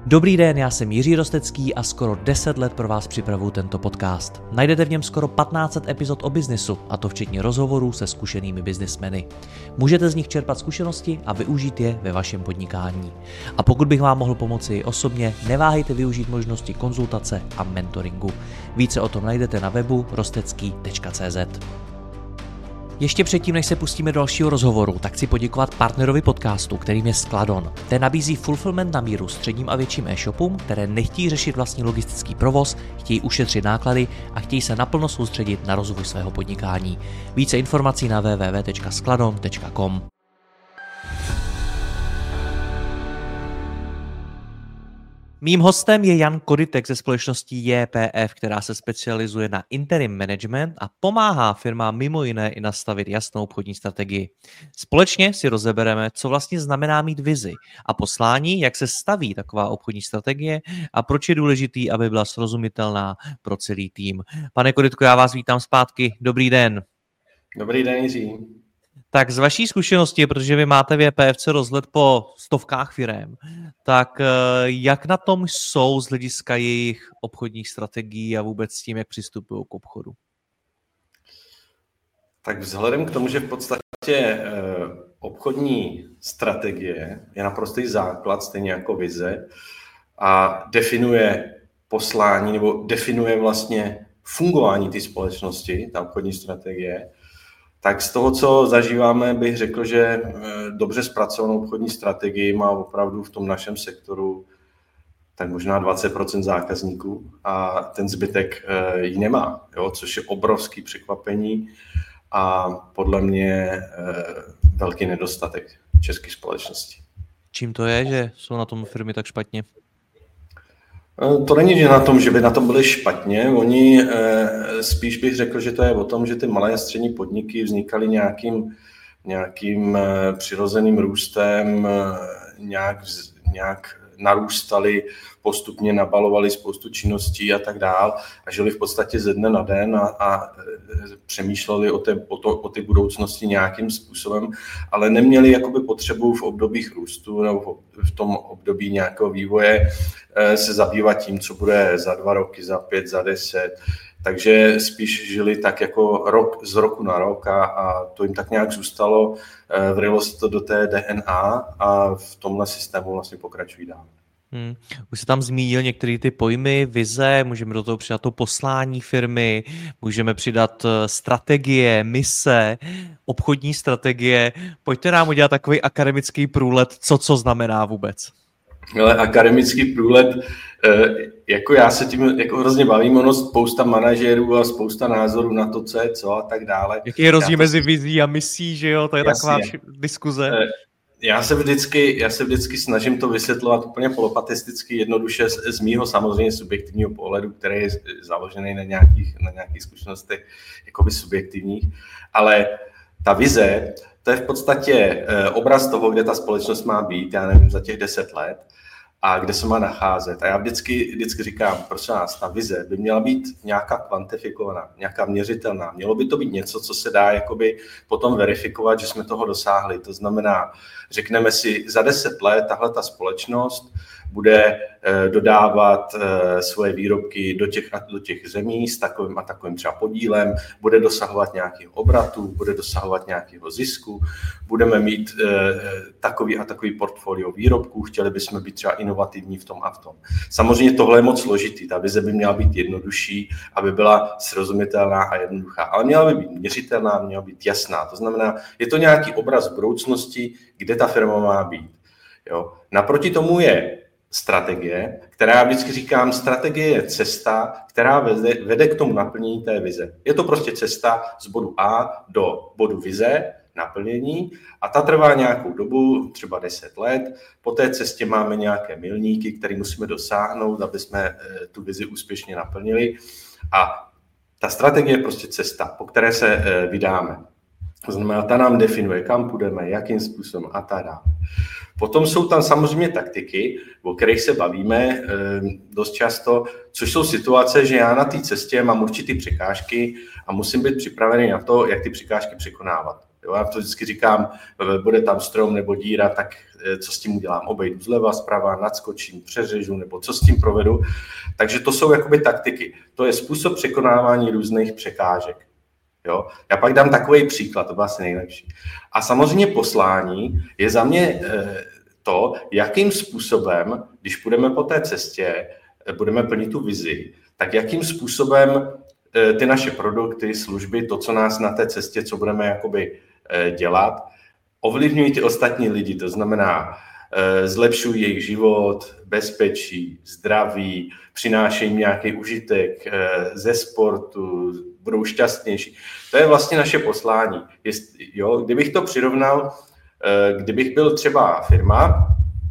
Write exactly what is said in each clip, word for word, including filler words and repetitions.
Dobrý den, já jsem Jiří Rostecký a skoro deset let pro vás připravuju tento podcast. Najdete v něm skoro patnáct set epizod o biznesu, a to včetně rozhovorů se zkušenými biznismeny. Můžete z nich čerpat zkušenosti a využít je ve vašem podnikání. A pokud bych vám mohl pomoci i osobně, neváhejte využít možnosti konzultace a mentoringu. Více o tom najdete na webu rostecký tečka cé zet. Ještě předtím, než se pustíme do dalšího rozhovoru, tak chci poděkovat partnerovi podcastu, kterým je Skladon. Ten nabízí fulfillment na míru středním a větším e-shopům, které nechtějí řešit vlastní logistický provoz, chtějí ušetřit náklady a chtějí se naplno soustředit na rozvoj svého podnikání. Více informací na w w w tečka skladon tečka com. Mým hostem je Jan Koditek ze společnosti J P F, která se specializuje na interim management a pomáhá firmám mimo jiné i nastavit jasnou obchodní strategii. Společně si rozebereme, co vlastně znamená mít vizi a poslání, jak se staví taková obchodní strategie a proč je důležitý, aby byla srozumitelná pro celý tým. Pane Koditko, já vás vítám zpátky. Dobrý den. Dobrý den, Jiří. Tak z vaší zkušenosti, protože vy máte v J P F C rozhled po stovkách firem, tak jak na tom jsou z hlediska jejich obchodních strategií a vůbec s tím, jak přistupují k obchodu? Tak vzhledem k tomu, že v podstatě obchodní strategie je naprostý základ, stejně jako vize, a definuje poslání nebo definuje vlastně fungování té společnosti, ta obchodní strategie, tak z toho, co zažíváme, bych řekl, že dobře zpracovanou obchodní strategii má opravdu v tom našem sektoru tak možná dvacet procent zákazníků a ten zbytek ji nemá, jo, což je obrovský překvapení a podle mě velký nedostatek české společnosti. Čím to je, že jsou na tom firmy tak špatně? To není že na tom, že by na tom byli špatně. Oni spíš bych řekl, že to je o tom, že ty malé a střední podniky vznikaly nějakým, nějakým přirozeným růstem, nějak, nějak narůstaly, postupně nabalovali spoustu činností a tak dál a žili v podstatě ze dne na den a, a přemýšleli o, té, o, to, o ty budoucnosti nějakým způsobem, ale neměli jakoby potřebu v obdobích růstu nebo v tom období nějakého vývoje se zabývat tím, co bude za dva roky, za pět, za deset. Takže spíš žili tak jako rok z roku na rok a, a to jim tak nějak zůstalo, vrylo se to do té D N A a v tomhle systému vlastně pokračují dál. Hmm. Už se tam zmínil některé ty pojmy, vize, můžeme do toho přidat to poslání firmy, můžeme přidat strategie, mise, obchodní strategie. Pojďte nám udělat takový akademický průlet, co co znamená vůbec. Ale akademický průlet, jako já se tím jako hrozně bavím, ono spousta manažerů a spousta názorů na to, co je co a tak dále. Jaký je rozdíl mezi vizí a misí, že jo? To je jasně, taková diskuze. Já se, vždycky, já se vždycky snažím to vysvětlovat úplně polopatisticky, jednoduše z, z mýho samozřejmě subjektivního pohledu, který je založený na nějakých, na nějakých zkušenostech jakoby subjektivních, ale ta vize, to je v podstatě obraz toho, kde ta společnost má být, já nevím, za těch deset let a kde se má nacházet. A já vždycky, vždycky říkám, prosím nás, ta vize by měla být nějaká kvantifikovaná, nějaká měřitelná. Mělo by to být něco, co se dá jakoby potom verifikovat, že jsme toho dosáhli. To znamená, řekneme si, za deset let tahle ta společnost bude dodávat svoje výrobky do těch, do těch zemí s takovým a takovým třeba podílem, bude dosahovat nějakých obratů, bude dosahovat nějakého zisku, budeme mít takový a takový portfolio výrobků, chtěli bychom být třeba inovativní v tom a v tom. Samozřejmě tohle je moc složitý, ta vize by měla být jednodušší, aby byla srozumitelná a jednoduchá, ale měla by být měřitelná, měla být jasná. To znamená, je to nějaký obraz budoucnosti, kde ta firma má být. Jo? Naproti tomu je strategie, která já vždycky říkám, strategie je cesta, která vede, vede k tomu naplnění té vize. Je to prostě cesta z bodu A do bodu vize, naplnění a ta trvá nějakou dobu, třeba deset let. Po té cestě máme nějaké milníky, které musíme dosáhnout, aby jsme tu vizi úspěšně naplnili a ta strategie je prostě cesta, po které se vydáme. To znamená, ta nám definuje, kam půjdeme, jakým způsobem a tak dále. Potom jsou tam samozřejmě taktiky, o kterých se bavíme dost často, což jsou situace, že já na té cestě mám určitý překážky a musím být připravený na to, jak ty překážky překonávat. Jo, já to vždycky říkám, bude tam strom nebo díra, tak co s tím udělám? Obejdu zleva, zprava, nadskočím, přeřežu, nebo co s tím provedu? Takže to jsou jakoby taktiky. To je způsob překonávání různých překážek. Jo? Já pak dám takový příklad, to byl asi nejlepší. A samozřejmě poslání je za mě to, jakým způsobem, když půjdeme po té cestě, budeme plnit tu vizi, tak jakým způsobem ty naše produkty, služby, to, co nás na té cestě, co budeme jakoby dělat, ovlivňují ty ostatní lidi. To znamená, zlepšují jejich život, bezpečí, zdraví, přinášejí nějaký užitek ze sportu, budou šťastnější. To je vlastně naše poslání. Jo, kdybych to přirovnal, kdybych byl třeba firma,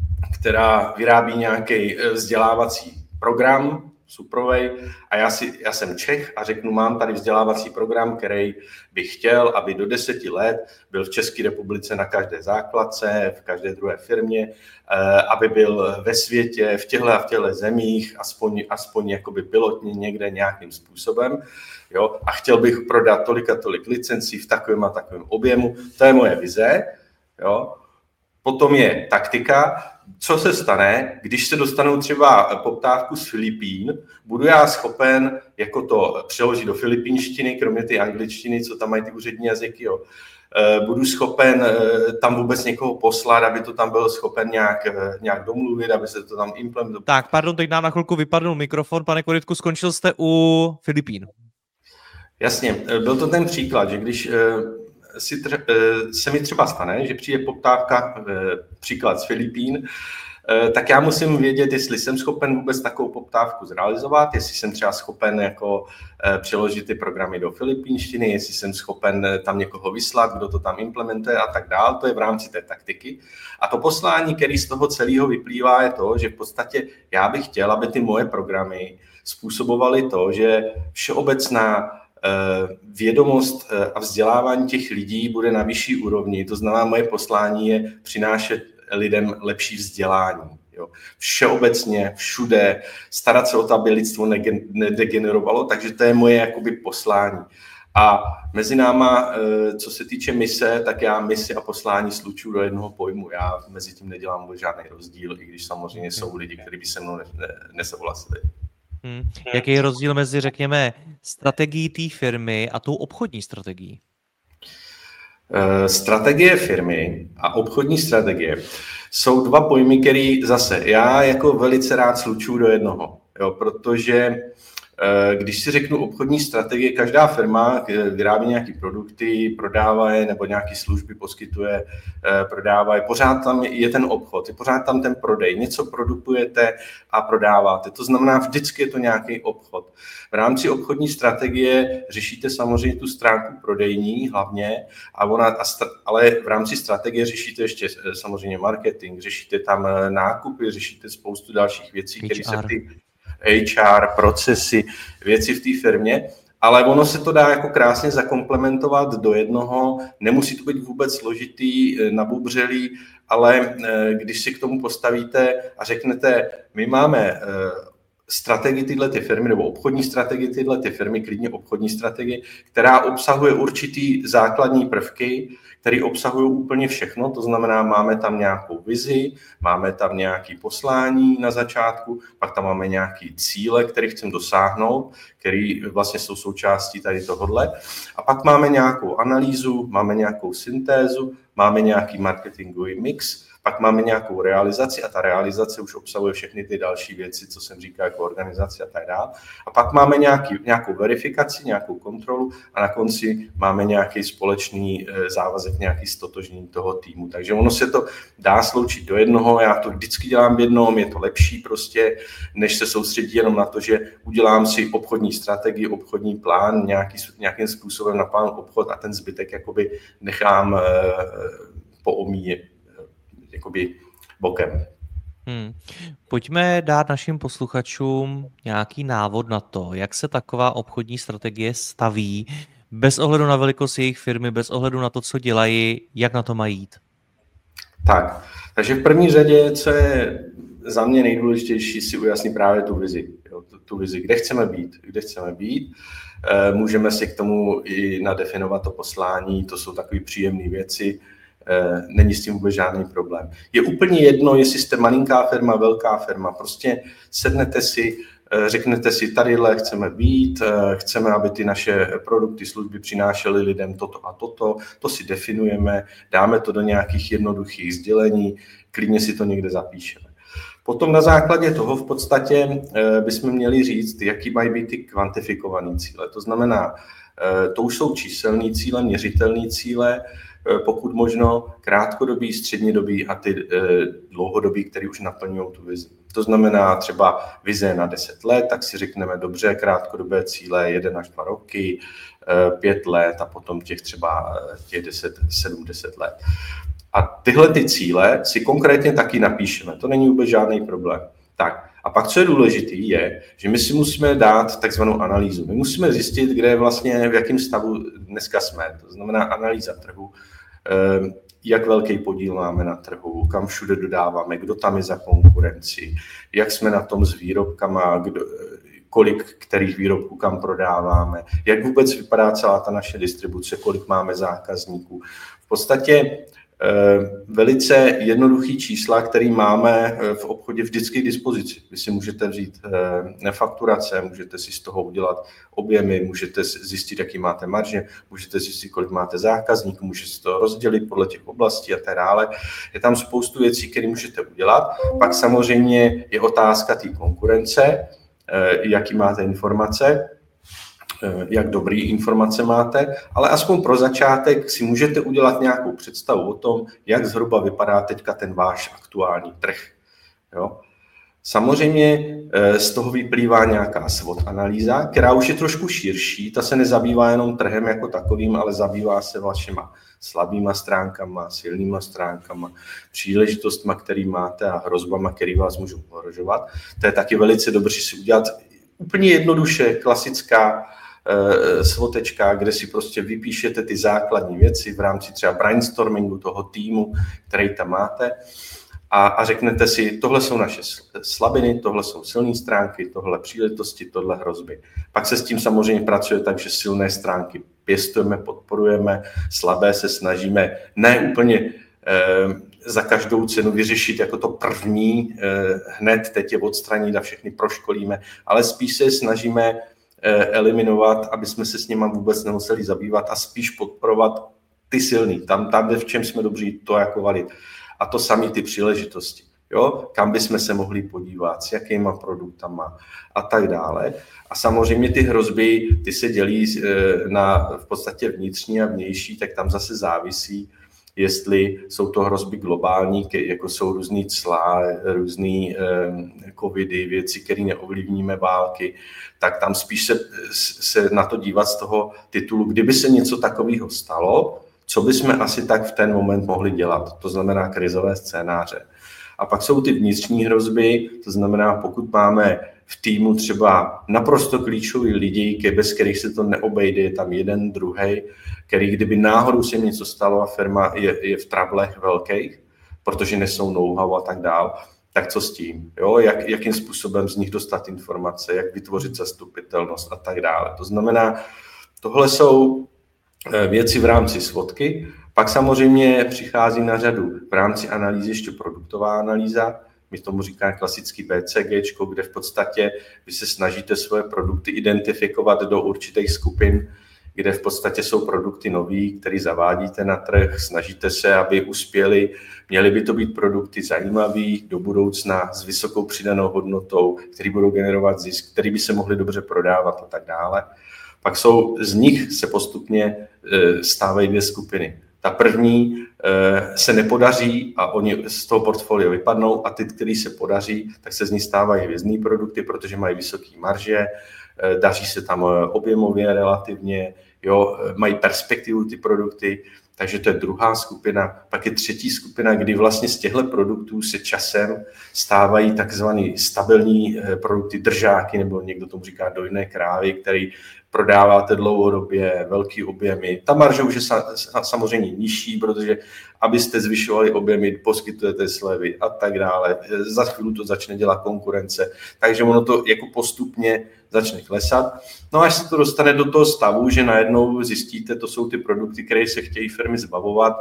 která vyrábí nějaký vzdělávací program, suprovej, a já, si, já jsem Čech a řeknu, mám tady vzdělávací program, který bych chtěl, aby do deseti let byl v České republice na každé základce, v každé druhé firmě, aby byl ve světě, v těchto a v těchto zemích, aspoň, aspoň jakoby pilotně někde nějakým způsobem. Jo? A chtěl bych prodat tolik a tolik licencí v takovém a takovém objemu. To je moje vize. Jo? Potom je taktika, co se stane, když se dostanou třeba poptávku z Filipín, budu já schopen jako to přeložit do filipínštiny, kromě ty angličtiny, co tam mají ty úřední jazyky, jo. Budu schopen tam vůbec někoho poslat, aby to tam byl schopen nějak, nějak domluvit, aby se to tam implementovalo. Tak, pardon, teď nám na chvilku vypadl mikrofon. Pane Korytku, skončil jste u Filipín. Jasně, byl to ten příklad, že když si tře- se mi třeba stane, že přijde poptávka, příklad z Filipín, tak já musím vědět, jestli jsem schopen vůbec takovou poptávku zrealizovat, jestli jsem třeba schopen jako přeložit ty programy do filipínštiny, jestli jsem schopen tam někoho vyslat, kdo to tam implementuje a tak dál. To je v rámci té taktiky. A to poslání, který z toho celého vyplývá, je to, že v podstatě já bych chtěl, aby ty moje programy způsobovaly to, že všeobecná vědomost a vzdělávání těch lidí bude na vyšší úrovni. To znamená, moje poslání je přinášet lidem lepší vzdělání. Jo. Všeobecně, všude, starat se o to, aby lidstvo nedegenerovalo, takže to je moje jakoby poslání. A mezi náma, co se týče mise, tak já misi a poslání slučuju do jednoho pojmu. Já mezi tím nedělám žádný rozdíl, i když samozřejmě jsou lidi, kteří by se mnou nesouhlasili. Hmm. Jaký je rozdíl mezi, řekněme, strategií té firmy a tou obchodní strategií? Strategie firmy a obchodní strategie jsou dva pojmy, které zase já jako velice rád slučuju do jednoho, jo, protože když si řeknu obchodní strategie, každá firma vyrábí nějaké produkty, prodává je nebo nějaké služby poskytuje, prodává je. Pořád tam je ten obchod, je pořád tam ten prodej. Něco produkujete a prodáváte. To znamená, vždycky je to nějaký obchod. V rámci obchodní strategie řešíte samozřejmě tu stránku prodejní hlavně, a ona, ale v rámci strategie řešíte ještě samozřejmě marketing, řešíte tam nákupy, řešíte spoustu dalších věcí, které se ty H R, procesy, věci v té firmě, ale ono se to dá jako krásně zakomplementovat do jednoho, nemusí to být vůbec složitý, nabubřelý, ale když si k tomu postavíte a řeknete, my máme strategii tyhle ty firmy, nebo obchodní strategii tyhle ty firmy, klidně obchodní strategii, která obsahuje určitý základní prvky, které obsahují úplně všechno, to znamená, máme tam nějakou vizi, máme tam nějaké poslání na začátku, pak tam máme nějaké cíle, které chceme dosáhnout, které vlastně jsou součástí tady tohodle, a pak máme nějakou analýzu, máme nějakou syntézu, máme nějaký marketingový mix, pak máme nějakou realizaci a ta realizace už obsahuje všechny ty další věci, co jsem říkal, jako organizace a tak dále. A pak máme nějaký, nějakou verifikaci, nějakou kontrolu a na konci máme nějaký společný závazek, nějaký stotožnění toho týmu. Takže ono se to dá sloučit do jednoho, já to vždycky dělám v jednom, je to lepší prostě, než se soustředit jenom na to, že udělám si obchodní strategii, obchodní plán, nějaký, nějakým způsobem naplánu obchod a ten zbytek jakoby nechám poomíjet jakoby bokem. Hmm. Pojďme dát našim posluchačům nějaký návod na to, jak se taková obchodní strategie staví, bez ohledu na velikost jejich firmy, bez ohledu na to, co dělají, jak na to mají jít. Tak, takže v první řadě, co je za mě nejdůležitější, si ujasnit právě tu vizi. Jo, to, tu vizi, kde chceme být, kde chceme být. Můžeme si k tomu i nadefinovat to poslání, to jsou takové příjemné věci, není s tím vůbec žádný problém. Je úplně jedno, jestli jste malinká firma, velká firma, prostě sednete si, řeknete si, tadyhle chceme být, chceme, aby ty naše produkty, služby přinášely lidem toto a toto, to si definujeme, dáme to do nějakých jednoduchých sdělení, klidně si to někde zapíšeme. Potom na základě toho v podstatě bychom měli říct, jaký mají být ty kvantifikované cíle. To znamená, to už jsou číselné cíle, měřitelné cíle, pokud možno krátkodobý, střednědobý a ty dlouhodobý, které už naplňují tu vizi. To znamená třeba vize na deset let, tak si řekneme dobře, krátkodobé cíle jeden až dva roky, pět let a potom těch třeba těch deset, sedm, deset let. A tyhle ty cíle si konkrétně taky napíšeme, to není vůbec žádný problém. Tak, a pak, co je důležité, je, že my si musíme dát takzvanou analýzu. My musíme zjistit, kde vlastně, v jakém stavu dneska jsme. To znamená analýza trhu, jak velký podíl máme na trhu, kam všude dodáváme, kdo tam je za konkurenci, jak jsme na tom s výrobkama, kdo, kolik kterých výrobků kam prodáváme, jak vůbec vypadá celá ta naše distribuce, kolik máme zákazníků. V podstatě velice jednoduchý čísla, který máme v obchodě vždycky k dispozici. Vy si můžete vzít fakturace, můžete si z toho udělat objemy, můžete zjistit, jaký máte marže, můžete zjistit, kolik máte zákazníků, můžete si to rozdělit podle těch oblastí a tak dále. Je tam spoustu věcí, které můžete udělat. Pak samozřejmě je otázka té konkurence, jaký máte informace, jak dobrý informace máte, ale aspoň pro začátek si můžete udělat nějakou představu o tom, jak zhruba vypadá teďka ten váš aktuální trh. Jo? Samozřejmě z toho vyplývá nějaká SWOT analýza, která už je trošku širší, ta se nezabývá jenom trhem jako takovým, ale zabývá se vašima slabýma stránkama, silnýma stránkama, příležitostma, který máte a hrozbama, který vás můžou ohrožovat. To je taky velice dobře si udělat úplně jednoduše, klasická svotečka, kde si prostě vypíšete ty základní věci v rámci třeba brainstormingu toho týmu, který tam máte a, a řeknete si, tohle jsou naše slabiny, tohle jsou silné stránky, tohle příležitosti, tohle hrozby. Pak se s tím samozřejmě pracuje tak, že silné stránky pěstujeme, podporujeme, slabé se snažíme ne úplně eh, za každou cenu vyřešit jako to první, eh, hned teď je odstranit a všechny proškolíme, ale spíš se snažíme eliminovat, aby jsme se s nima vůbec nemuseli zabývat a spíš podporovat ty silný. Tam, tam v čem jsme dobří, to jako valit. A to samé ty příležitosti. Jo? Kam bychom se mohli podívat, s jakýma produktama a tak dále. A samozřejmě ty hrozby, ty se dělí na v podstatě vnitřní a vnější, tak tam zase závisí, jestli jsou to hrozby globální, jako jsou různý cla, různý eh, covidy, věci, které neovlivníme, války, tak tam spíš se, se na to dívat z toho titulu, kdyby se něco takového stalo, co bychom asi tak v ten moment mohli dělat, to znamená krizové scénáře. A pak jsou ty vnitřní hrozby, to znamená, pokud máme v týmu třeba naprosto klíčový lidi, bez kterých se to neobejde, je tam jeden, druhý, který kdyby náhodou se něco stalo a firma je, je v trablech velkých, protože nesou know-how a tak dál, tak co s tím? Jo? Jak, jakým způsobem z nich dostat informace, jak vytvořit zastupitelnost a tak dále. To znamená, tohle jsou věci v rámci SWOTky. Pak samozřejmě přichází na řadu v rámci analýzy ještě produktová analýza. My tomu říkáme klasický B C G, kde v podstatě vy se snažíte svoje produkty identifikovat do určitých skupin, kde v podstatě jsou produkty nový, které zavádíte na trh, snažíte se, aby uspěli. Měly by to být produkty zajímavý do budoucna s vysokou přidanou hodnotou, které budou generovat zisk, které by se mohly dobře prodávat a tak dále. Pak jsou z nich se postupně stávají dvě skupiny. Ta první se nepodaří a oni z toho portfolia vypadnou a ty, který se podaří, tak se z nich stávají hvězdný produkty, protože mají vysoké marže, daří se tam objemově relativně, jo, mají perspektivu ty produkty, takže to je druhá skupina. Pak je třetí skupina, kdy vlastně z těchto produktů se časem stávají takzvané stabilní produkty, držáky, nebo někdo tomu říká dojné krávy, který prodáváte dlouhodobě velký objemy. Ta marže už je samozřejmě nižší, protože abyste zvyšovali objemy, poskytujete slevy a tak dále. Za chvíli to začne dělat konkurence, takže ono to jako postupně začne klesat. No až se to dostane do toho stavu, že najednou zjistíte, to jsou ty produkty, které se chtějí firmy zbavovat,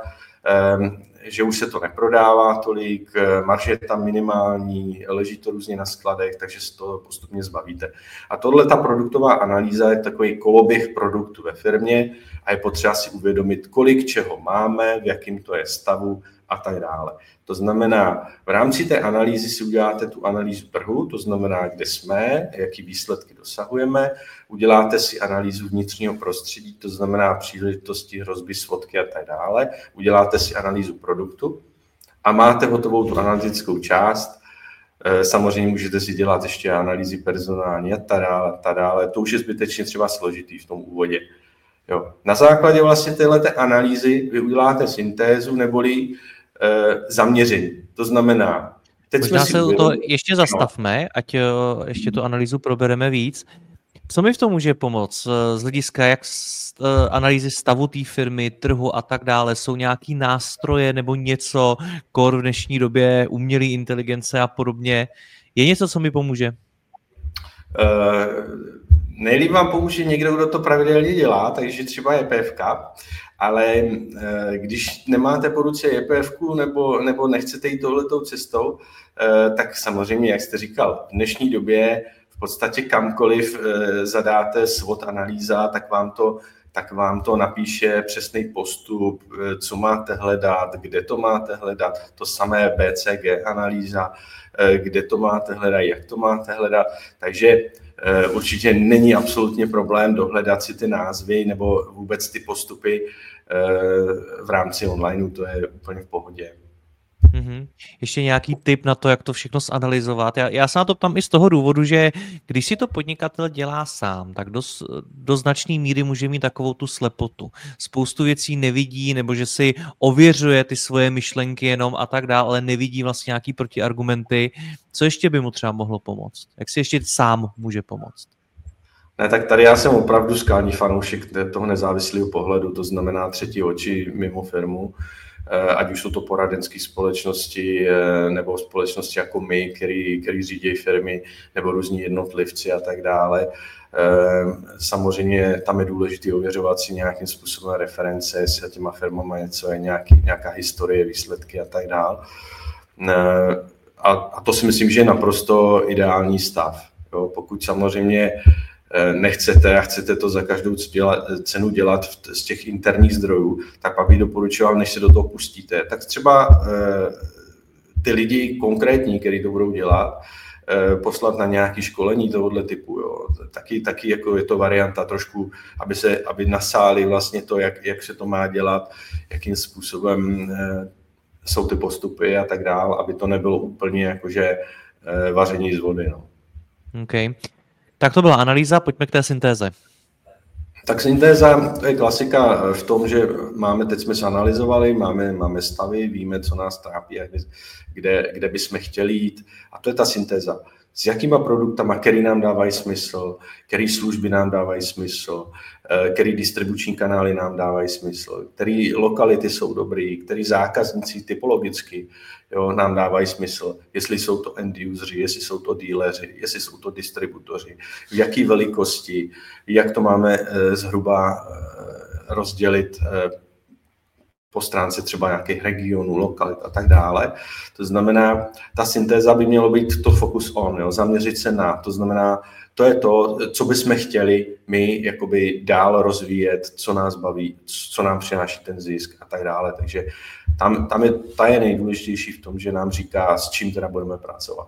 že už se to neprodává tolik, marže je tam minimální, leží to různě na skladech, takže se to postupně zbavíte. A tohle, ta produktová analýza je takový koloběh produktu ve firmě a je potřeba si uvědomit, kolik čeho máme, v jakém to je stavu a tak dále. To znamená, v rámci té analýzy si uděláte tu analýzu trhu, to znamená, kde jsme, jaký výsledky dosahujeme, uděláte si analýzu vnitřního prostředí, to znamená příležitosti, hrozby, svodky a tak dále, uděláte si analýzu produktu a máte hotovou tu analytickou část. Samozřejmě můžete si dělat ještě analýzy personální a tak dále, a tak dále. To už je zbytečně třeba složitý v tom úvodě. Jo. Na základě vlastně téhleté analýzy vy uděláte syntézu neboli zaměření. To znamená, teď možná jsme si se uvědomili, to ještě zastavme, ať ještě tu analýzu probereme víc. Co mi v tom může pomoct z hlediska jak analýzy stavu té firmy, trhu a tak dále? Jsou nějaký nástroje nebo něco, kor v dnešní době umělé inteligence a podobně? Je něco, co mi pomůže? Uh, nejlíp vám pomůže někdo, kdo to pravidelně dělá, takže třeba J P F K, ale uh, když nemáte po ruce J P F ku nebo, nebo nechcete jít tohletou cestou, uh, tak samozřejmě, jak jste říkal, v dnešní době v podstatě kamkoliv uh, zadáte SWOT analýza, tak vám to tak vám to napíše přesný postup, co máte hledat, kde to máte hledat, to samé B C G analýza, kde to máte hledat, jak to máte hledat. Takže určitě není absolutně problém dohledat si ty názvy nebo vůbec ty postupy v rámci onlineu, to je úplně v pohodě. Mm-hmm. Ještě nějaký tip na to, jak to všechno zanalyzovat. Já, já se na to ptám i z toho důvodu, že když si to podnikatel dělá sám, tak do, do značné míry může mít takovou tu slepotu. Spoustu věcí nevidí, nebo že si ověřuje ty svoje myšlenky jenom a tak dále, ale nevidí vlastně nějaký protiargumenty. Co ještě by mu třeba mohlo pomoct? Jak si ještě sám může pomoct? Ne, tak tady já jsem opravdu skální fanoušek toho nezávislého pohledu, to znamená třetí oči mimo firmu. Ať už jsou to poradenské společnosti nebo společnosti jako my, který, který řídí firmy, nebo různí jednotlivci a tak dále. Samozřejmě tam je důležité ověřovat si nějakým způsobem reference, jestli těma firmama něco je, nějaký, nějaká historie, výsledky a tak dále. A, a to si myslím, že je naprosto ideální stav. Jo, pokud samozřejmě nechcete a chcete to za každou cenu dělat z těch interních zdrojů, tak pak bych doporučoval, než se do toho pustíte, tak třeba ty lidi konkrétní, kteří to budou dělat, poslat na nějaké školení tohoto typu. Jo. Taky, taky jako je to varianta trošku, aby, se, aby nasáli vlastně to, jak, jak se to má dělat, jakým způsobem jsou ty postupy a tak dále, aby to nebylo úplně jakože vaření z vody. No. Okay. Tak to byla analýza, pojďme k té syntéze. Tak syntéza, to je klasika v tom, že máme, teď jsme se analyzovali, máme, máme stavy, víme, co nás trápí, kde, kde bychom chtěli jít. A to je ta syntéza. S jakýma produktama, který nám dávají smysl, který služby nám dávají smysl, který distribuční kanály nám dávají smysl, který lokality jsou dobrý, který zákazníci typologicky jo, nám dávají smysl, jestli jsou to end useři, jestli jsou to dealeři, jestli jsou to distributoři, v jaký velikosti, jak to máme zhruba rozdělit po stránce třeba nějakých regionů, lokalit a tak dále. To znamená, ta syntéza by mělo být to focus on, jo, zaměřit se na, to znamená, to je to, co bychom chtěli my jakoby dál rozvíjet, co nás baví, co nám přináší ten zisk a tak dále. Takže tam, tam je, ta je nejdůležitější v tom, že nám říká, s čím teda budeme pracovat.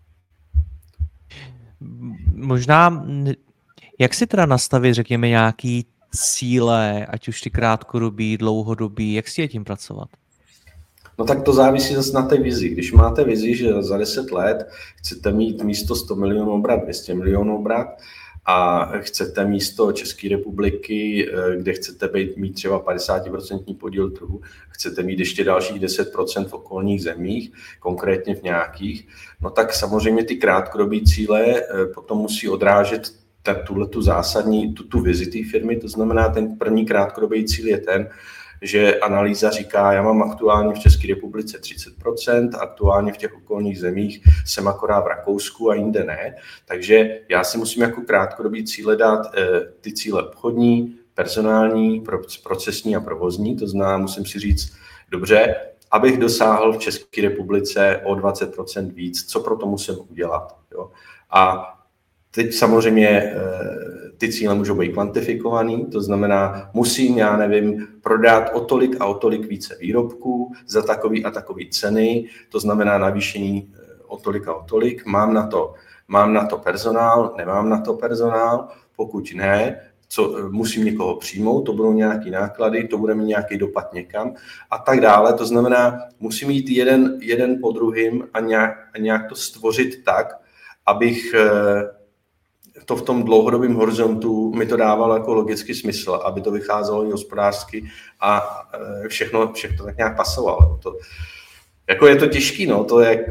Možná, jak si teda nastavit, řekněme, nějaký cíle, ať už ty krátkodobí, dlouhodobí, jak si je tím pracovat? No tak to závisí zase na té vizi. Když máte vizi, že za deset let chcete mít místo sto milionů obrat, dvě stě milionů obrat a chcete místo České republiky, kde chcete být, mít třeba padesát procent podíl trhu, chcete mít ještě dalších deset procent v okolních zemích, konkrétně v nějakých, no tak samozřejmě ty krátkodobí cíle potom musí odrážet tuhle tu zásadní, tu, tu vizi té firmy, to znamená, ten první krátkodobý cíl je ten, že analýza říká, já mám aktuálně v České republice třicet procent, aktuálně v těch okolních zemích jsem akorát v Rakousku a jinde ne, takže já si musím jako krátkodobý cíle dát ty cíle obchodní, personální, procesní a provozní, to znamená, musím si říct, dobře, abych dosáhl v České republice o dvacet procent víc, co pro to musím udělat. Jo? A teď samozřejmě ty cíle můžou být kvantifikovaný, to znamená, musím, já nevím, prodat o tolik a o tolik více výrobků za takový a takový ceny, to znamená navýšení o tolik a o tolik, mám na to, mám na to personál, nemám na to personál, pokud ne, co, musím někoho přijmout, to budou nějaké náklady, to bude mít nějaký dopad někam a tak dále. To znamená, musím jít jeden, jeden po druhým a nějak, a nějak to stvořit tak, abych to v tom dlouhodobém horizontu mi to dávalo jako logický smysl, aby to vycházelo i hospodářsky a všechno, všechno tak nějak pasovalo. To, jako je to těžký, no, to jak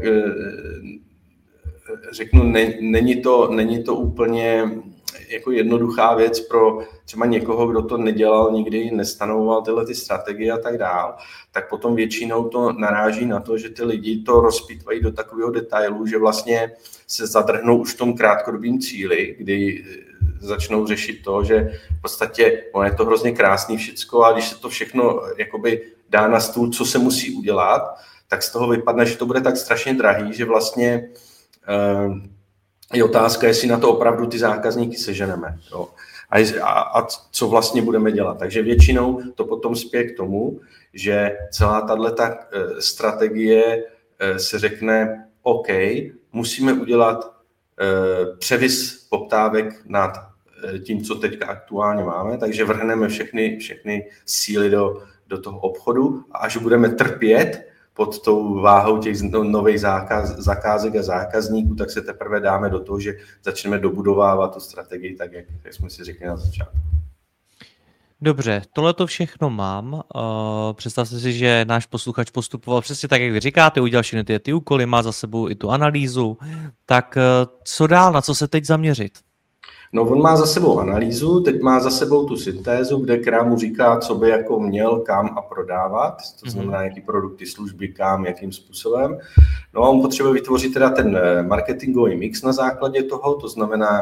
řeknu, ne, není, to, není to úplně jako jednoduchá věc pro třeba někoho, kdo to nedělal nikdy, nestanovoval tyhle ty strategie a tak dál, tak potom většinou to naráží na to, že ty lidi to rozpitvají do takového detailu, že vlastně se zadrhnou už v tom krátkodobém cíli, kdy začnou řešit to, že v podstatě no, je to hrozně krásný všecko a když se to všechno jakoby dá na stůl, co se musí udělat, tak z toho vypadne, že to bude tak strašně drahý, že vlastně uh, je otázka, jestli na to opravdu ty zákazníky seženeme. Jo. A, a, a co vlastně budeme dělat. Takže většinou to potom spěje k tomu, že celá tato strategie se řekne, OK, musíme udělat převis poptávek nad tím, co teďka aktuálně máme, takže vrhneme všechny, všechny síly do, do toho obchodu a až budeme trpět pod tou váhou těch nových zákaz, zakázek a zákazníků, tak se teprve dáme do toho, že začneme dobudovávat tu strategii tak, jak, jak jsme si řekli na začátku. Dobře, tohle to všechno mám. Uh, představte si, že náš posluchač postupoval přesně tak, jak vy říkáte, udělal všechny ty, ty úkoly, má za sebou i tu analýzu. Tak uh, co dál, na co se teď zaměřit? No, on má za sebou analýzu, teď má za sebou tu syntézu, kde která mu říká, co by jako měl, kam a prodávat, to znamená, jaký produkty, služby, kam, jakým způsobem. No a on potřebuje vytvořit teda ten marketingový mix na základě toho, to znamená,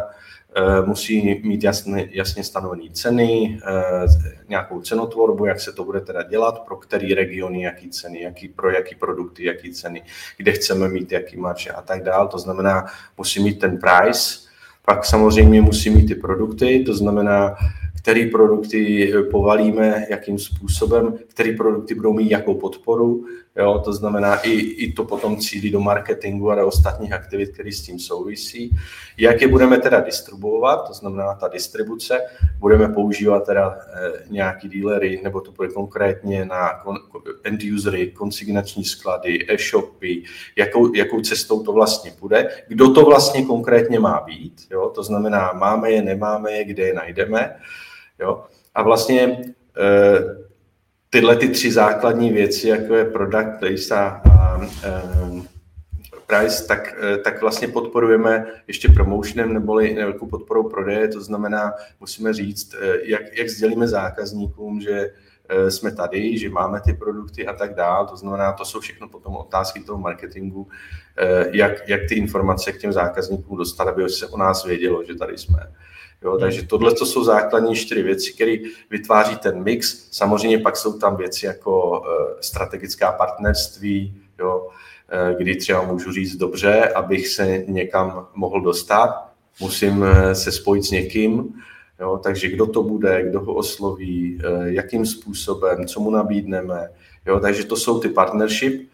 musí mít jasně, jasně stanovené ceny, nějakou cenotvorbu, jak se to bude teda dělat, pro který regiony, jaký ceny, jaký, pro jaký produkty, jaký ceny, kde chceme mít jaký marže a tak dál. To znamená, musí mít ten price. Pak samozřejmě musí mít ty produkty, to znamená, který produkty povalíme, jakým způsobem, který produkty budou mít jakou podporu, jo, to znamená i, i to potom cílí do marketingu a do ostatních aktivit, které s tím souvisí. Jak je budeme teda distribuovat, to znamená ta distribuce, budeme používat teda eh, nějaký dealery, nebo to bude konkrétně na end-usery, konsignační sklady, e-shopy, jakou, jakou cestou to vlastně bude, kdo to vlastně konkrétně má být, jo, to znamená, máme je, nemáme je, kde je najdeme, jo, a vlastně eh, tyhle ty tři základní věci, jako je product, place a, a um, price, tak, tak vlastně podporujeme ještě promotionem neboli velkou podporou prodeje, to znamená, musíme říct, jak, jak sdělíme zákazníkům, že jsme tady, že máme ty produkty a tak dál, to znamená, to jsou všechno potom otázky toho marketingu, jak, jak ty informace k těm zákazníkům dostat, aby se o nás vědělo, že tady jsme. Jo, takže tohle to jsou základní čtyři věci, které vytváří ten mix. Samozřejmě pak jsou tam věci jako uh, strategická partnerství, jo, uh, kdy třeba můžu říct dobře, abych se někam mohl dostat, musím uh, se spojit s někým, jo, takže kdo to bude, kdo ho osloví, uh, jakým způsobem, co mu nabídneme. Jo, takže to jsou ty partnership.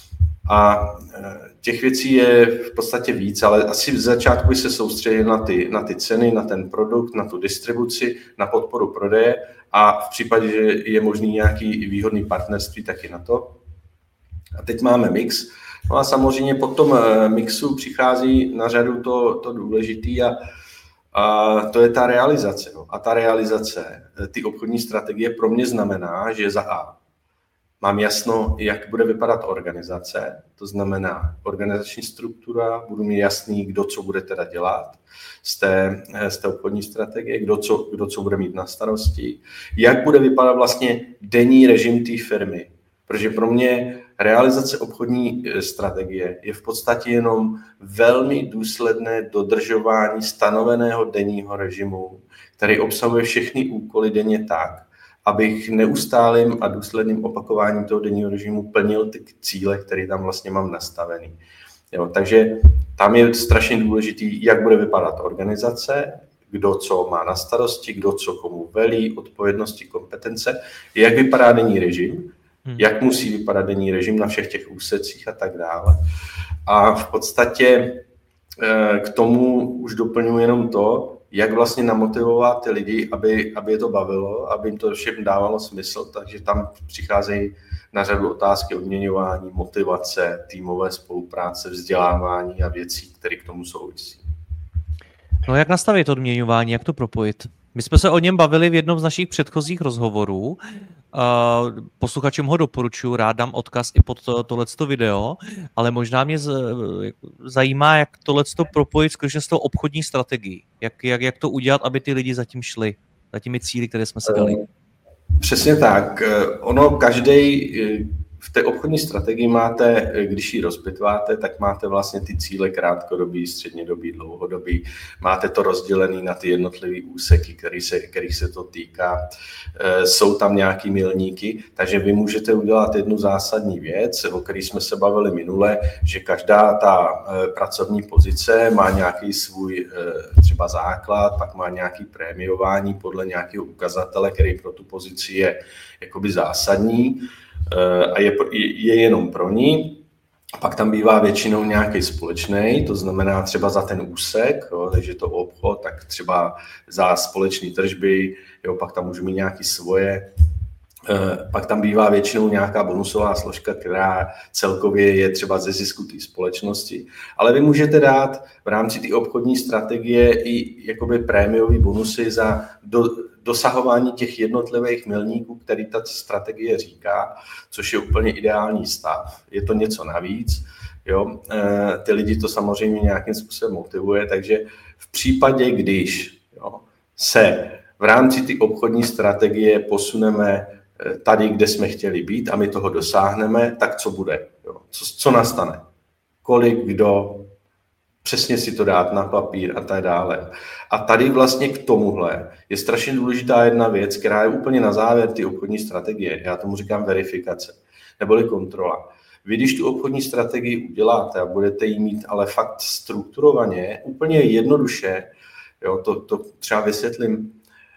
A těch věcí je v podstatě víc, ale asi v začátku by se soustředil na ty, na ty ceny, na ten produkt, na tu distribuci, na podporu prodeje a v případě, že je možný nějaký výhodný partnerství, taky na to. A teď máme mix. No a samozřejmě po tom mixu přichází na řadu to, to důležitý a, a to je ta realizace. A ta realizace, ty obchodní strategie pro mě znamená, že za A mám jasno, jak bude vypadat organizace, to znamená organizační struktura, budu mít jasný, kdo co bude teda dělat z té, z té obchodní strategie, kdo co, kdo co bude mít na starosti, jak bude vypadat vlastně denní režim té firmy. Protože pro mě realizace obchodní strategie je v podstatě jenom velmi důsledné dodržování stanoveného denního režimu, který obsahuje všechny úkoly denně tak, abych neustálým a důsledným opakováním toho denního režimu plnil ty cíle, které tam vlastně mám nastavený. Jo, takže tam je strašně důležitý, jak bude vypadat organizace, kdo co má na starosti, kdo co komu velí, odpovědnosti, kompetence, jak vypadá denní režim, jak musí vypadat denní režim na všech těch úsecích a tak dále. A v podstatě k tomu už doplňuji jenom to, jak vlastně namotivovat ty lidi, aby, aby je to bavilo, aby jim to všem dávalo smysl, takže tam přicházejí na řadu otázky odměňování, motivace, týmové spolupráce, vzdělávání a věcí, které k tomu souvisí. No jak nastavit odměňování, jak to propojit? My jsme se o něm bavili v jednom z našich předchozích rozhovorů. Posluchačům ho doporučuji, rád dám odkaz i pod to, tohleto video, ale možná mě zajímá, jak tohleto propojit skutečně s tou obchodní strategií. Jak, jak, jak to udělat, aby ty lidi zatím šli, za těmi cíli, které jsme si dali. Přesně tak. Ono každý v té obchodní strategii máte, když ji rozpitváte, tak máte vlastně ty cíle krátkodobý, střednědobý, dlouhodobý. Máte to rozdělené na ty jednotlivé úseky, který se, kterých se to týká. Jsou tam nějaký milníky, takže vy můžete udělat jednu zásadní věc, o které jsme se bavili minule, že každá ta pracovní pozice má nějaký svůj třeba základ, pak má nějaký prémiování podle nějakého ukazatele, který pro tu pozici je jakoby zásadní a je, je jenom pro ní. Pak tam bývá většinou nějaký společný, to znamená třeba za ten úsek, jo, takže to obchod, tak třeba za společné tržby, jo, pak tam můžu mít nějaké svoje. Pak tam bývá většinou nějaká bonusová složka, která celkově je třeba ze zisku té společnosti. Ale vy můžete dát v rámci té obchodní strategie i jakoby prémiové bonusy za do, dosahování těch jednotlivých milníků, který ta strategie říká, což je úplně ideální stav. Je to něco navíc. Jo? E, ty lidi to samozřejmě nějakým způsobem motivuje, takže v případě, když jo, se v rámci té obchodní strategie posuneme tady, kde jsme chtěli být a my toho dosáhneme, tak co bude? Jo? Co, co nastane? Kolik, kdo, přesně si to dát na papír a tak dále. A tady vlastně k tomuhle je strašně důležitá jedna věc, která je úplně na závěr ty obchodní strategie. Já tomu říkám verifikace, neboli kontrola. Vy, když tu obchodní strategii uděláte a budete ji mít ale fakt strukturovaně, úplně jednoduše, jo, to, to třeba vysvětlím,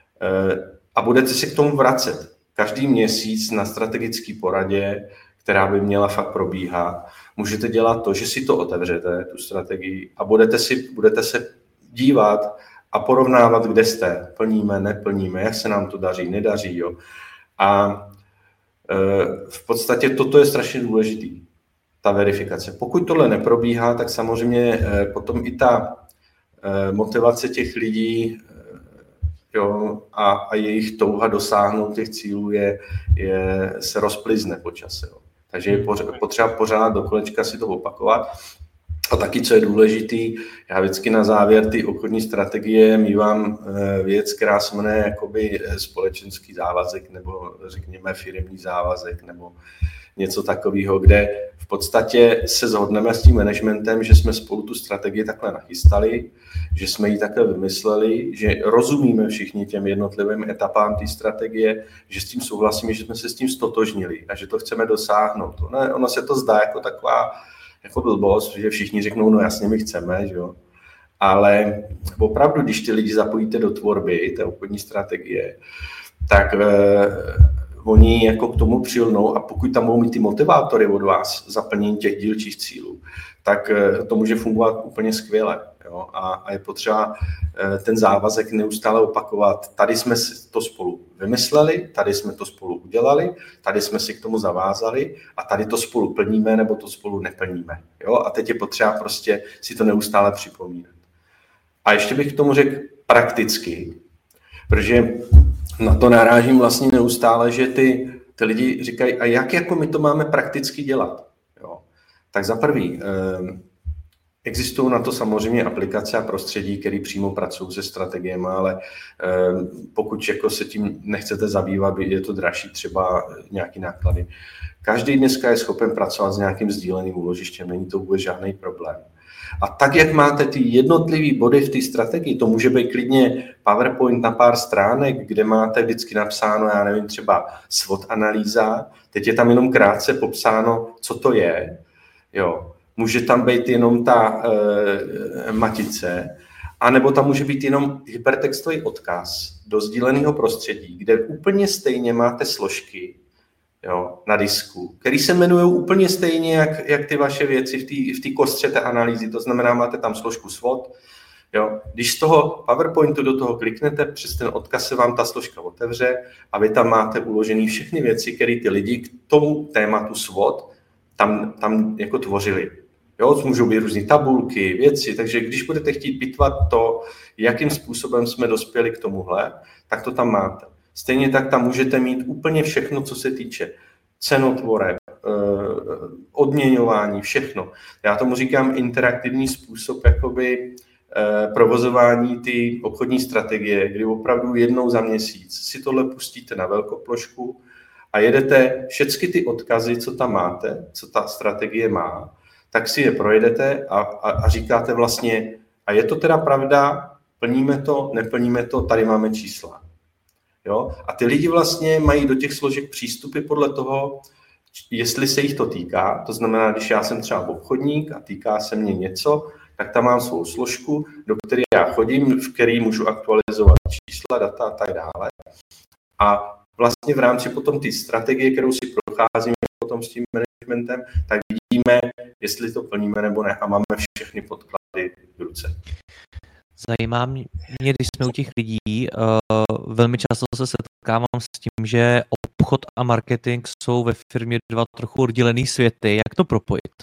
a budete si k tomu vracet každý měsíc na strategické poradě, která by měla fakt probíhat, můžete dělat to, že si to otevřete, tu strategii, a budete, si, budete se dívat a porovnávat, kde jste. Plníme, neplníme, jak se nám to daří, nedaří. Jo. A e, v podstatě toto je strašně důležitý, ta verifikace. Pokud tohle neprobíhá, tak samozřejmě e, potom i ta e, motivace těch lidí jo, a, a jejich touha dosáhnout těch cílů je, je, se rozplizne po čase. Jo. Takže je potřeba pořád do kolečka si to opakovat. A taky, co je důležitý, já vždycky na závěr ty obchodní strategie mívám věc, která se jmenuje jakoby společenský závazek nebo řekněme firemní závazek nebo něco takového, kde v podstatě se shodneme s tím managementem, že jsme spolu tu strategii takhle nachystali, že jsme ji takhle vymysleli, že rozumíme všichni těm jednotlivým etapám té strategie, že s tím souhlasíme, že jsme se s tím stotožnili a že to chceme dosáhnout. Ono, ono se to zdá jako taková jako blbost, že všichni řeknou, no jasně, my chceme, že jo. Ale opravdu, když ty lidi zapojíte do tvorby té obchodní strategie, tak eh, oni jako k tomu přilnou a pokud tam budou mít ty motivátory od vás zaplnění těch dílčích cílů, tak eh, to může fungovat úplně skvěle. Jo? A, a je potřeba eh, ten závazek neustále opakovat. Tady jsme si to spolu vymysleli, tady jsme to spolu udělali, tady jsme si k tomu zavázali a tady to spolu plníme nebo to spolu neplníme. Jo? A teď je potřeba prostě si to neustále připomínat. A ještě bych k tomu řekl prakticky, protože na to narážím vlastně neustále, že ty ty lidi říkají, a jak jako my to máme prakticky dělat? Jo. Tak za prvý, eh, existují na to samozřejmě aplikace a prostředí, které přímo pracují se strategiemi, ale eh, pokud jako se tím nechcete zabývat, je to dražší třeba nějaký náklady. Každý dneska je schopen pracovat s nějakým sdíleným úložištěm, není to vůbec žádný problém. A tak, jak máte ty jednotlivý body v té strategii, to může být klidně PowerPoint na pár stránek, kde máte vždycky napsáno, já nevím, třeba SWOT analýza, teď je tam jenom krátce popsáno, co to je, jo. Může tam být jenom ta e, matice, anebo tam může být jenom hypertextový odkaz do sdíleného prostředí, kde úplně stejně máte složky, jo, na disku, který se jmenují úplně stejně, jak, jak ty vaše věci v té v kostře té analýzy. To znamená, máte tam složku SWOT. Jo. Když z toho PowerPointu do toho kliknete, přes ten odkaz se vám ta složka otevře a vy tam máte uložené všechny věci, které ty lidi k tomu tématu SWOT tam, tam jako tvořili. Jo, můžou být různé tabulky, věci, takže když budete chtít pitvat to, jakým způsobem jsme dospěli k tomuhle, tak to tam máte. Stejně tak tam můžete mít úplně všechno, co se týče cenotvoreb, odměňování, všechno. Já tomu říkám interaktivní způsob jakoby provozování ty obchodní strategie, kdy opravdu jednou za měsíc si tohle pustíte na velkoplošku a jedete všechny ty odkazy, co tam máte, co ta strategie má, tak si je projedete a, a, a říkáte vlastně, a je to teda pravda, plníme to, neplníme to, tady máme čísla. Jo? A ty lidi vlastně mají do těch složek přístupy podle toho, jestli se jich to týká. To znamená, když já jsem třeba obchodník a týká se mě něco, tak tam mám svou složku, do které já chodím, v které můžu aktualizovat čísla, data a tak dále. A vlastně v rámci potom ty strategie, kterou si procházíme potom s tím managementem, tak vidíme, jestli to plníme nebo ne a máme všechny podklady v ruce. Zajímá mě, když jsme u těch lidí, uh, velmi často se setkávám s tím, že obchod a marketing jsou ve firmě dva trochu oddělený světy. Jak to propojit?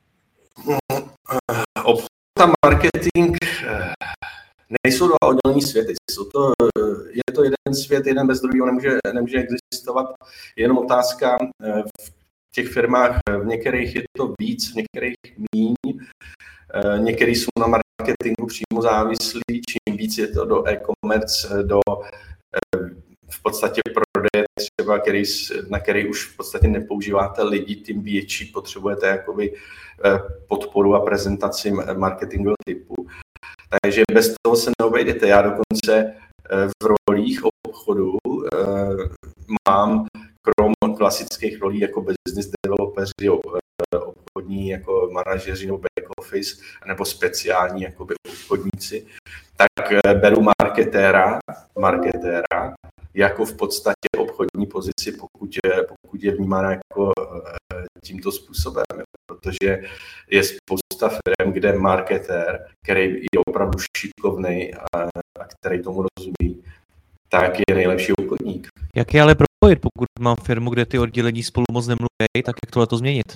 Obchod a marketing nejsou dva oddělený světy. Jsou to, je to jeden svět, jeden bez druhého nemůže, nemůže existovat. Je jenom otázka, v těch firmách v některých je to víc, v některých míň. Některý jsou na marketingu přímo závislí, čím víc je to do e-commerce, do v podstatě prodeje třeba, který, na který už v podstatě nepoužíváte lidi, tím větší potřebujete jakoby podporu a prezentaci marketingového typu. Takže bez toho se neobejdete. Já dokonce v rolích obchodu mám krom klasických rolí jako business developers, obchodní jako manažeři nebo back office, nebo speciální jakoby obchodníci, tak beru marketéra, marketéra jako v podstatě obchodní pozici, pokud je, pokud je vnímána jako tímto způsobem, protože je spousta firm, kde marketér, který je opravdu šikovnej a, a který tomu rozumí, tak je nejlepší obchodník. Jak je ale propojit, pokud mám firmu, kde ty oddělení spolu moc nemluví, tak jak tohle to změnit?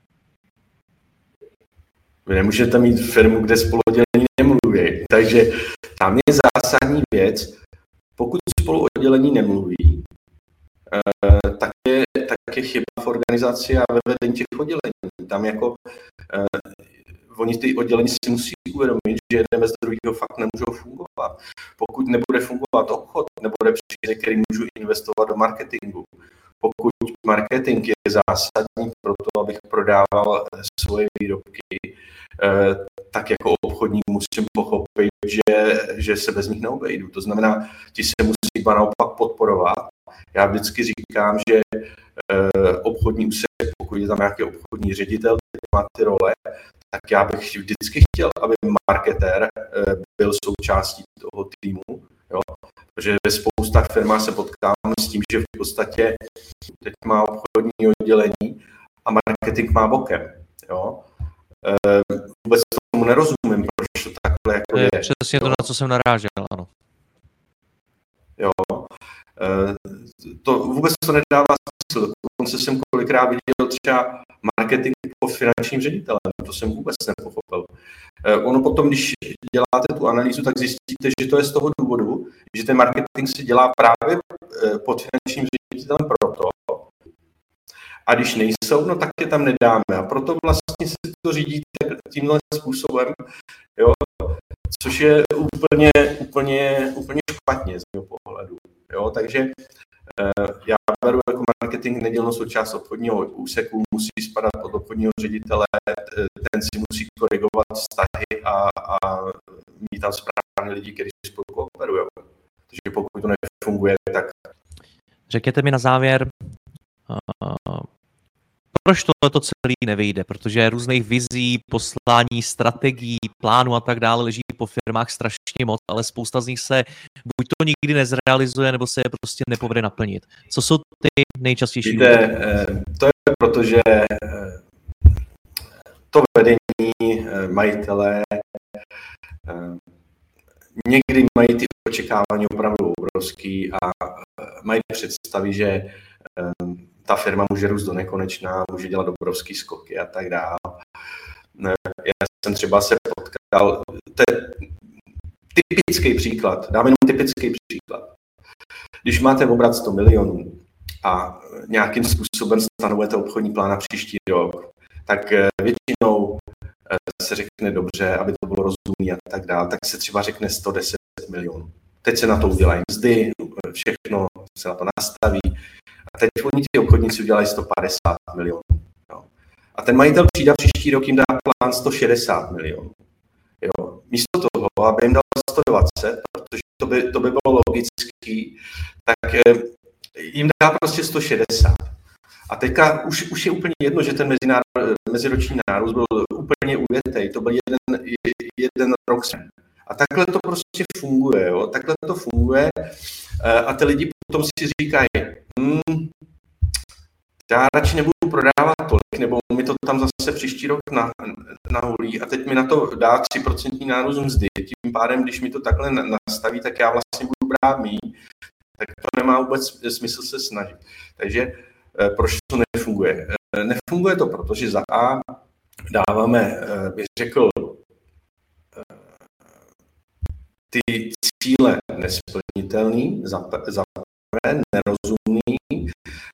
Vy nemůžete mít firmu, kde spolu oddělení nemluví. Takže tam je zásadní věc, pokud spolu oddělení nemluví, tak je, tak je chyba v organizaci a ve vedení těch oddělení. Tam jako eh, oni ty oddělení si musí uvědomit, že jeden bez druhého fakt nemůžou fungovat. Pokud nebude fungovat obchod, nebude příjmy, který můžu investovat do marketingu. Pokud marketing je zásadní pro to, abych prodával svoje výrobky, tak jako obchodník musím pochopit, že, že se bez nich neobejdu. To znamená, ti se musí naopak podporovat. Já vždycky říkám, že obchodní úsek, pokud je tam nějaký obchodní ředitel, který má ty role, tak já bych vždycky chtěl, aby marketér byl součástí toho týmu. Jo? Protože ve spousta firmách se potkám s tím, že v podstatě teď má obchodní oddělení a marketing má bokem. Jo? E, vůbec tomu nerozumím, proč to takhle jako je. je. Přesně to, na co jsem narážel, ano. Jo. E, to vůbec to nedává smysl. Dokonce jsem kolikrát viděl třeba marketing pod finančním ředitelem. To jsem vůbec nepochopil. E, ono potom, když děláte tu analýzu, tak zjistíte, že to je z toho důvodu, že ten marketing se dělá právě pod finančním ředitelem proto, A když nejsou, no tak je tam nedáme. A proto vlastně se to řídí tímhle způsobem, jo, což je úplně, úplně, úplně špatně z mého pohledu. Jo, takže eh, já beru jako marketing nedělnou součást obchodního úseku, musí spadat pod obchodního ředitele, ten si musí korigovat vztahy a, a mít tam správně lidi, kteří spolu kooperují. Takže pokud to nefunguje, tak... Řekněte mi na závěr, uh, proč tohleto celý nevyjde, protože různých vizí, poslání, strategií, plánů a tak dále leží po firmách strašně moc, ale spousta z nich se buď to nikdy nezrealizuje, nebo se je prostě nepovede naplnit. Co jsou ty nejčastější? Víte, to je proto, že to vedení, majitelé, někdy mají ty očekávání opravdu obrovský a mají představy, že ta firma může růst do nekonečna, může dělat obrovský skoky a tak dále. Já jsem třeba se potkal, to je typický příklad, dám jenom typický příklad. Když máte obrat sto milionů a nějakým způsobem stanovujete obchodní plán na příští rok, tak většinou se řekne dobře, aby to bylo rozumné a tak dále, tak se třeba řekne sto deset milionů. Teď se na to udělají mzdy, všechno se na to nastaví. A teď oni ti obchodníci udělají sto padesát milionů. Jo. A ten majitel přijde příští rok jim dá plán sto šedesát milionů. Jo. Místo toho, aby jim dal sto dvacet, protože to by, to by bylo logický, tak jim dá prostě sto šedesát. A teďka už, už je úplně jedno, že ten mezinárod, meziroční nárůst byl úplně ujetej. To byl jeden, jeden rok. A takhle to prostě funguje. Jo? Takhle to funguje a ty lidi potom si říkají, hm, já radši nebudu prodávat tolik, nebo mi to tam zase příští rok na, nahulí a teď mi na to dá tři procenta nárůst mzdy. Tím pádem, když mi to takhle nastaví, tak já vlastně budu brát míň, tak to nemá vůbec smysl se snažit. Takže proč to nefunguje? Nefunguje to, protože za A dáváme, bych řekl, ty cíle nesplnitelný, za prvé nerozumný,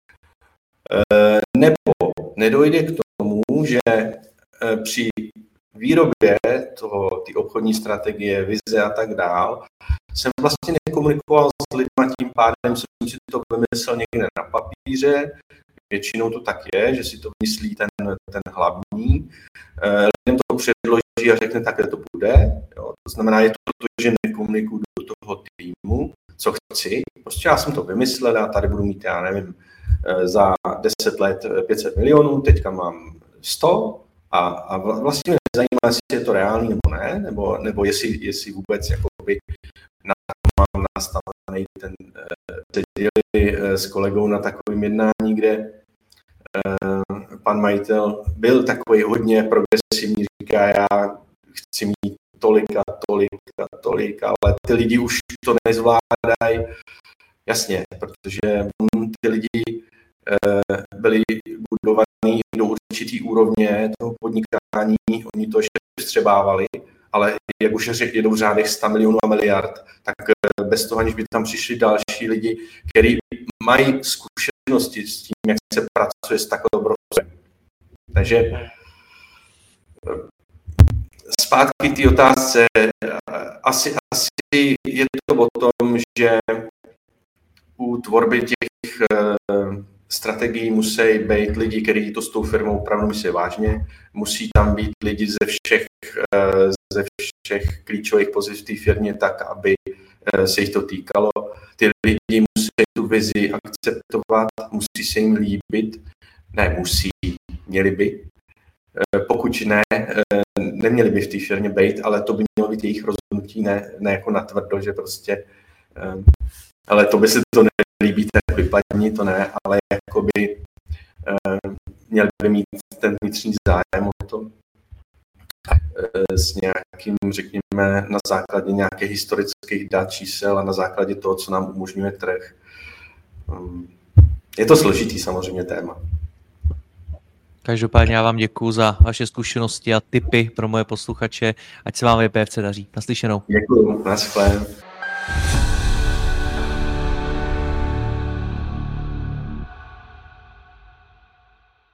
nebo nedojde k tomu, že při výrobě toho, ty obchodní strategie, vize a tak dál, jsem vlastně nekomunikoval s lidmi, tím pádem jsem si to vymyslel někde na papíře, většinou to tak je, že si to myslí ten, ten hlavní, lidem to předloží a řekne, takhle to bude. Jo. To znamená, je to to, že nekomunikuju do toho týmu, co chci. Prostě já jsem to vymyslel a tady budu mít, já nevím, za deset let pět set milionů, teďka mám sto a, a vlastně mě zajímá, jestli je to reálný nebo ne, nebo, nebo jestli, jestli vůbec jakoby na to mám nastavený ten, teď jeli s kolegou na takovém jednání, kde pan majitel byl takový hodně progresivní, říká, já chci mít tolik a tolik a tolik, ale ty lidi už to nezvládají. Jasně, protože ty lidi byli budovaní do určitý úrovně toho podnikání, oni to ještě vstřebávali, ale jak už jedou v řádech sto milionů a miliard, tak bez toho, aniž by tam přišli další lidi, kteří mají zkušenosti s tím, jak se pracuje s takovou obrovskou. Takže zpátky té otázce, asi, asi je to o tom, že u tvorby těch strategií musí být lidi, kteří to s tou firmou opravdu myslí vážně, musí tam být lidi ze všech, ze všech klíčových pozic v té firmě tak, aby se jich to týkalo. Ty lidi musí tu vizi akceptovat, musí se jim líbit, ne musí, měli by. Pokud ne, neměli by v té firmě být, ale to by mělo být jejich rozhodnutí, ne, ne jako natvrdo, že prostě, ale to by se to nelíbí, tak vypadni, to ne, ale jakoby měli by mít ten vnitřní zájem o to s nějakým, řekněme, na základě nějakých historických dat, čísel a na základě toho, co nám umožňuje trh. Je to složitý samozřejmě téma. Každopádně já vám děkuju za vaše zkušenosti a tipy pro moje posluchače. Ať se vám ve P F C daří. Naslyšenou. Děkuju. Naschle.